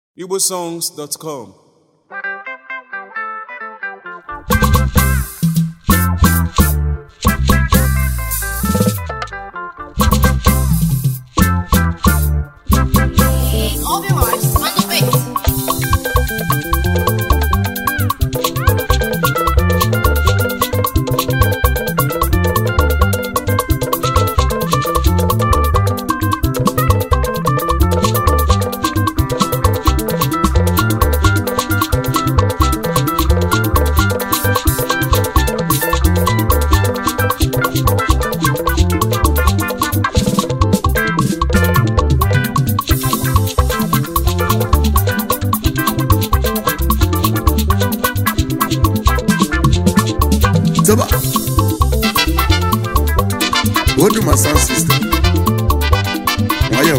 igbosongs.com. All your lives on the beat. Toba. What do my sound system? Why?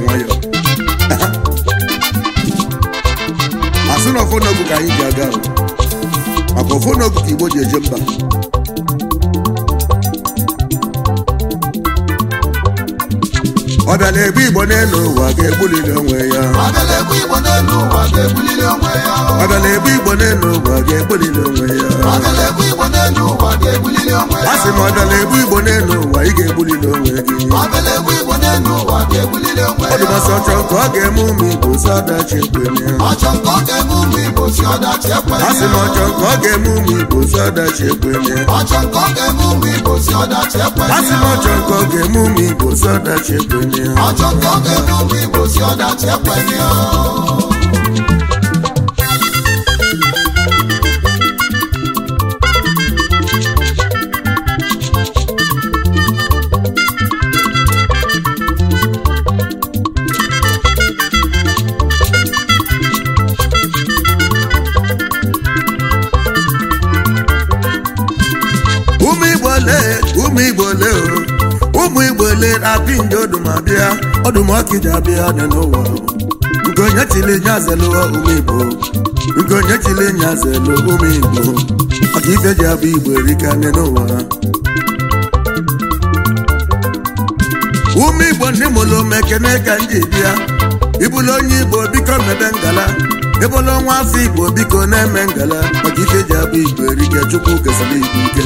As soon as phone book I gaga. Ako phone book Igbo jemba. Ọbịala egbe Igbo n'elu ụwa ga-egbuliri onwe ya. Ọbịala egbe Igbo n'elu ụwa ga-egbuliri onwe ya. Ọbịala egbe Igbo n'elu ụwa ga-egbuliri onwe ya. Ọbịala egbe Igbo n'elu ụwa ga-egbuliri onwe ya. Asị m ọbịala egbe Igbo n'elu ụwa ị ga-egbuliri onwe gị. Ọbịala egbe Igbo n'elu ụwa ga-egbuliri onwe ya. Ọdụmasị ọchọ nke ọ ga-eme ụmụ Igbo si ọdachi ekwenye. Ọchọ nke ọ ga-eme ụmụ Igbo si ọdachi ekwenye. Asị m ọchọ nke ọ ga-eme ụmụ Igbo si ọdachi ekwenye. Ọchọ nke ọ ga-eme ụmụ Igbo si ọdachi ekwenye. Asị m ọchọ nke ọ ga-eme ụmụ Igbo si ọdachi ekwenye. Ọchọ nke ọ ga-eme ụmụ Igbo si ọdachi ekwenye. Ụmụ Igbo le na-apị ndị ọdụmabịa ọdụmọkịja abịa dị n'ụwa nke onye chili nye azelu ụmụ Igbo nke onye chili nye azelu ụmụ Igbo maka ife ji abụ Igbo erika dị n'ụwa ụmụ Igbo ndị mụlụ mekene ka ndị bịa ịbụlụ onye Igbo biko mebe ngala ịbụlụ nwa afọ Igbo biko na-eme ngala maka ife ji abụ Igbo erika Chukwu kesara Igbo ike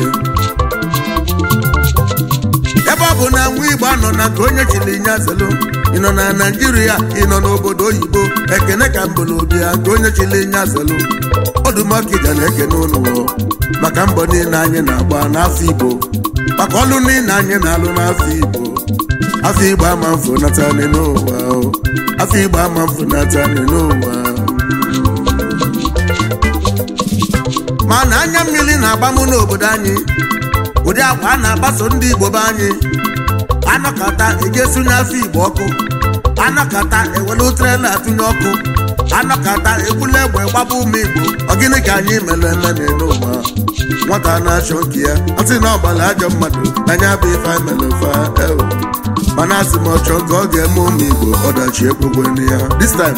ebe ọ bụ na nwa Igbo anọ na nke onye chiri nye azelu ị nọ na Naịjirịa ị nọ n'obodo oyibo ekene ka mbụlobi ya nke onye chiri nye azelu ọdụmọkịja na-ekene ụnụ maka mbọ niile anyị na-agba n'afọ Igbo maka ọlụ niile anyị na-alụ n'afọ Igbo afọ Igbo ama mfụ nata n'ụwa afọ Igbo ama mfụ nata n'ụwa mana anya mmiri na-agba mụ n'obodo anyị ụdị agwa a na-agbaso ndị Igbo be anyị anọkọta ejesunye afọ Igbo ọkụ anọkọta ewelu trela atụnye ọkụ anọkọta egbula egbe gbaba ụmụ Igbo ọ gịnị ka anyị mere eme n'ụwa nwata na-achọ nke ya asị na ọgbala ajọ mmadụ anya bụ ife mere fa mana asị m ọchọ ka ọ ga-eme ụmụ Igbo ọdachi ekwekwe ya this time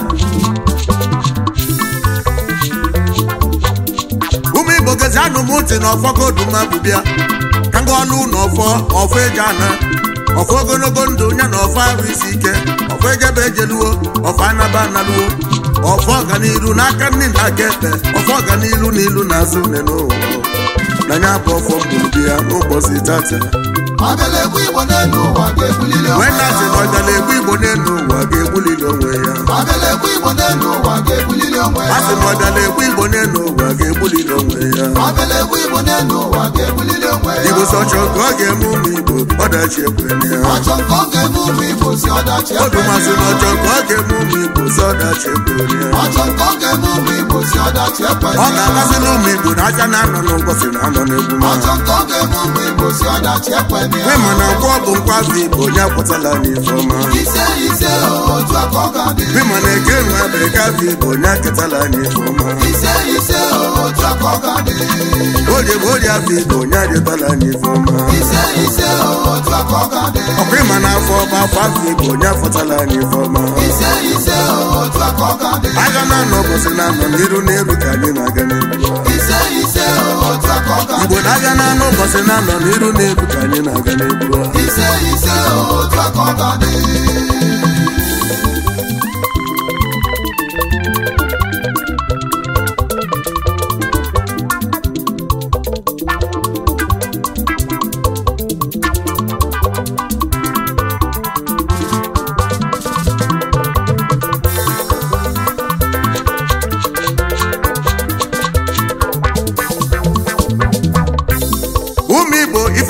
ụmụ Igbo gezi anụ m ntị na ọfọ godumabụ bịa ka nga ọlụ n'ọfọ eji ana ọfọ ogologo ndụ ya na ọfọ arụ isi ike ọfọ ejebe ejeluo ọfọ anaba analuo ọfọ ọganiru n'aka nne na aka ekpe ọfọ ọganiru n'ilu na azụ nne n'ụwa na ya bụ ọfọ mgburu ya n'ụbọchị tata Ọbịala egbe Igbo n'elu ụwa ga-egbuliri onwe wee ya. na-asị na ọbịala egbe Igbo n'elu ụwa ga-egbuliri onwe ya Ọbịala egbe Igbo n'elu ụwa ga-egbuliri onwe ya. asị na ọbịala egbe Igbo n'elu ụwa ga-egbuliri onwe ya Ọbịala egbe Igbo n'elu ụwa ga-egbuliri onwe ya. Igbo sọchọ ka ọ ga-eme ụmụ Igbo ọdachi ekwenye ya Ọchọ nke ọ ga-eme ụmụ Igbo si ọdachi ọdụmasị na ekwenye. ọchọ ka ọ ga-eme ụmụ Igbo si ọdachi ekwenye ya Ọchọ nke ọ ga-eme ụmụ Igbo si ọdachi ekwenye. ọ ga-amasị na ụmụ Igbo na aja na-anọ n'ụbọchị na-anọ n'egwu Ọchọ nke ọ ga-eme ụmụ Igbo si ọdachi ekwenye. ịma na nkwọ bụ nkwa afọ Igbo onye apụtala n'ife ọma Ise otu aka ọ ga-adị. ịma na eke nwe abịrịka afọ Igbo onye aketala n'ife ọma Ise otu aka ọ ga-adị. orie bụ orie afọ Igbo onye adịtala n'ife ọma Ise otu aka ọ ga-adị. ọkwa ịma na afọ ọba afọ Igbo onye afọtala n'ife ọma Ise otu aka ọ ga-adị. aga na-anọ ụbọchị na-anọ n'iru n'elu ka anyị na-aga n'elu Ise otu aka ọ ga-adị. Igbo na-aga na-anọ ụbọchị na-anọ n'iru n'elu ka anyị na-aga n'elu Ise otu aka ọ ga-adị.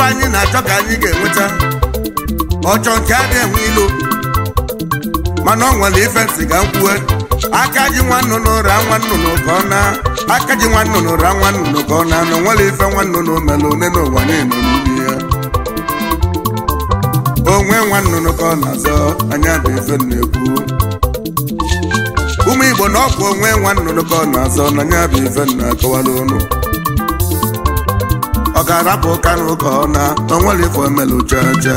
anyị na-achọ ka anyị ga-enweta ọchọ nke a na-enwe ilo mana ọ nwere ife ntị ga nkwue aka ji nwa nnụnụ ra nwa nnụnụ ka ọ na aka ji nwa nnụnụ ra nwa nnụnụ ka ọ na na nwere ife nwa nnụnụ mere one n'ụwa niile n'ime ya onwe nwa nnụnụ ka ọ na-azọ anya bụ ife na-ekwu ụmụ Igbo na ọkwa onwe nwa nnụnụ ka ọ na-azọ na anya bụ ife na-akọwara ụnụ ọ ga-arapụ Kanu ka ọ na nwere ife omelu chacha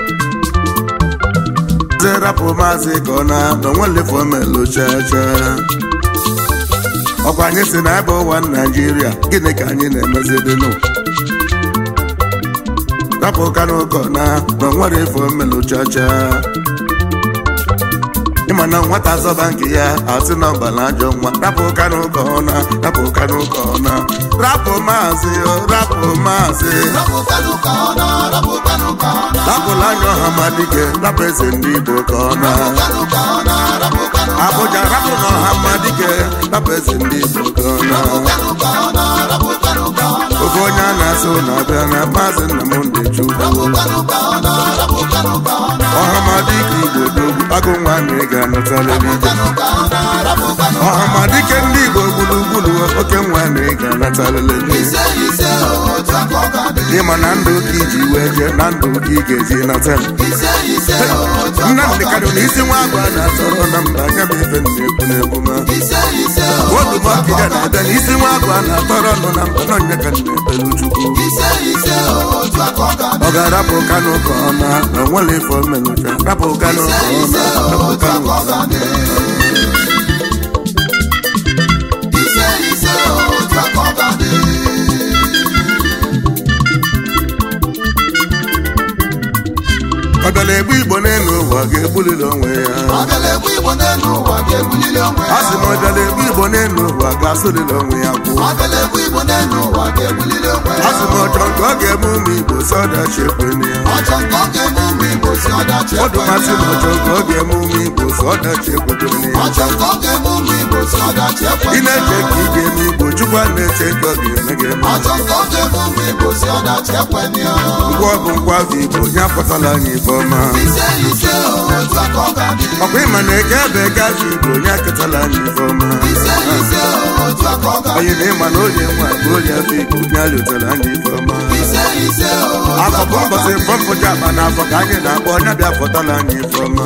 rapụ maazị ka ọ na nwere ife omelu chacha ọkwa anyị si na ebe ụwa Naịjirịa gịnị ka anyị na-emezidinu rapụ Kanu ka ọ na nwere ife omelu chacha ịma na nwata zọba nke ya asị na ọbala ajọ nwa rapụ Kanu ka ọ na rapụ Kanu ka ọ na rapụ maazị rapụ maazị rapụla anya ọha ma dike rapụ eze ndị Igbo ka ọ na Abuja rapụ na ọha ma dike rapụ eze ndị Igbo ka ọ na ofe onye a na-asụ na-abịa na maazị Nnamdị Chukwu ọha ma dike Igbo dogbu agụ nwa na ị ga-anọtalele ọha ma dike ndị Igbo gburugburu oke nwa na ị ga-anatalele ịma na ndụ ka iji wee jee na ndụ ka ị ga-eji nata Nnamdị Kanu na isi nwa agụ a na-atọrọ na mba anya bụ ife na-ekwu na-ekwuma odumọkịga na-abịa na isi nwa agụ a na-atọrọ nọ na mba n'ọnya ka na-ekpelu Chukwu ọ ga-arapụ Kanu ka ọ na nwere ife omelucha rapụ Kanu ka ọ na rapụ Kanu ka ọ na ọbịala egbu Igbo n'elu ụwa ga-egbuliri onwe ya a sị na ọbịala egbu Igbo n'elu ụwa ga-asụliri onwe ya kwụ a sị na ọchọ nke ọ ga-eme ụmụ Igbo si ọdachi ekwene ya ọdụmasị na ọchọ nke ọ ga-eme ụmụ Igbo si ọdachi ekwene ya ị na-eche ka ị ga-eme Igbo Chukwu a na-eche ka ọ ga-eme ga-eme ngwa ọ bụ nkwa afọ Igbo onye akpọtala anyị ife ọma ọkwa ịma na eke ebe eke afọ Igbo onye akịtala anyị ife ọma onye na ịma na onye nwa bụ onye afọ Igbo onye alụtara anyị ife ọma afọ bụ mbọsị mfọmfụja akpa na afọ ka anyị na-akpọ onye bịa fọtala anyị ife ọma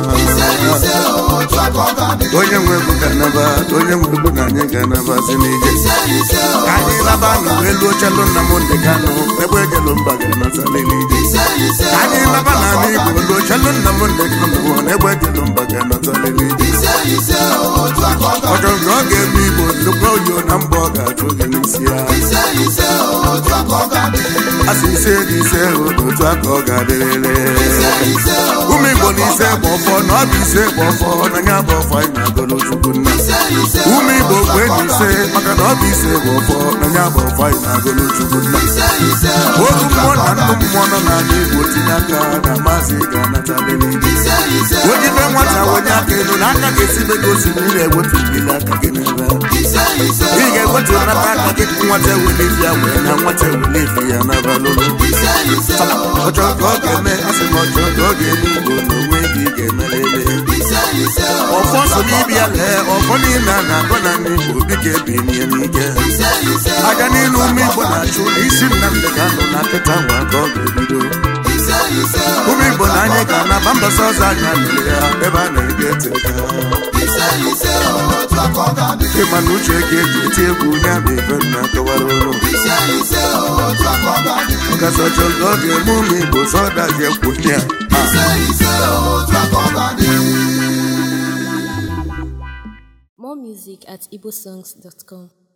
onye nwe egwu ga-anaba onye nwe egwu na anyị ga-anaba si n'ije ka anyị laba nụ elu ochelụ Nnamdị Kanu ebe ejelu mba ga-anatalele ije ka anyị laba n'ala Igbo elu ochelụ Nnamdị Kanu ebe ejelu mba ga-anatalele ije ọjọ nke ọ ga-eme Igbo nnukwu oyi na mba ọ ga-achụ gị n'isi ya a sị ise dị ise otu aka ọ ga-adịrịrị ụmụ Igbo na ise gba ọfọ na ọ bụ ise gba ọfọ na ya bụ ọfọ anyị na-agọrọ Chukwu nna ụmụ Igbo kwe na ise maka na ọ bụ ise gba ọfọ na ya bụ ọfọ anyị na-agọrọ Chukwu nna otu mmụọ na nnụ mmụọ nọ n'ala Igbo tinye aka na maazị ga-anatalele ojide nwata wenye aka elu na aka ga-esibe gị osimiri ewetu mmiri aka gị n'ebe ị ga-ewetu nata aka gị nwata ewele ifi ya wee na nwata ewele ifi ya n'abalụlụ ọchọ nke ọ ga-eme asị m ọchọ nke ọ ga-eme Igbo na onwe gị ga-emerebe ọfọ so n'ibi ya lee ọfọ niile a na-akọ na ndị Igbo dịka ebinye n'ike aja niile ụmụ Igbo na-achụ na isi Nnamdị Kanu na nkịta nwa ka ọ ga-ebido ụmụ Igbo na anyị ga-anaba mbọsọ ọzọ anya nụrụ ya ebe a na-ege teka ịma na uche ga-eji eti egwu ya bụ ife nna kọwara ụlọ ọkasị ọchọ nke ọ ga-eme ụmụ Igbo sọdaji ekwu ya More music at igbosongs.com.